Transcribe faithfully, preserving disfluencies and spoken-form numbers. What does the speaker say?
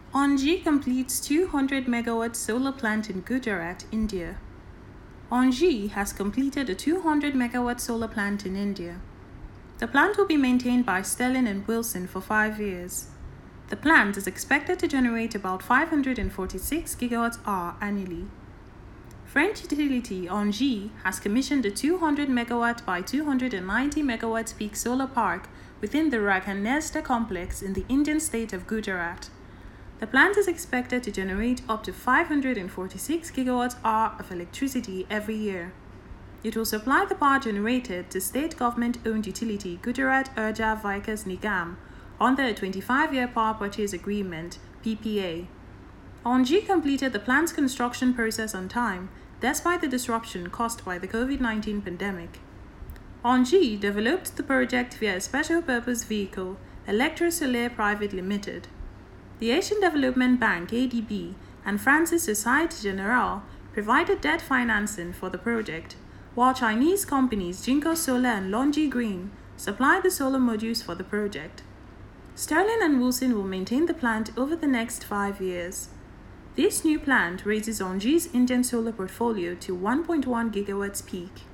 Engie completes two hundred megawatt solar plant in Gujarat, India. Engie has completed a two hundred megawatt solar plant in India. The plant will be maintained by Sterling and Wilson for five years. The plant is expected to generate about five hundred forty-six gigawatt-hour annually. French utility Engie has commissioned a two hundred megawatt by two hundred ninety megawatt peak solar park within the Raghanesda complex in the Indian state of Gujarat. The plant is expected to generate up to five hundred forty-six gigawatt-hour of electricity every year. It will supply the power generated to state government-owned utility Gujarat Urja Vikas Nigam under a twenty-five year power purchase agreement (P P A). Engie completed the plant's construction process on time, despite the disruption caused by the COVID nineteen pandemic. Engie developed the project via a special purpose vehicle, Electrosolaire Private Limited. The Asian Development Bank (A D B) and France's Société Générale provided debt financing for the project, while Chinese companies Jinko Solar and Longi Green supplied the solar modules for the project. Sterling and Wilson will maintain the plant over the next five years. This new plant raises Engie's Indian solar portfolio to one point one gigawatts peak.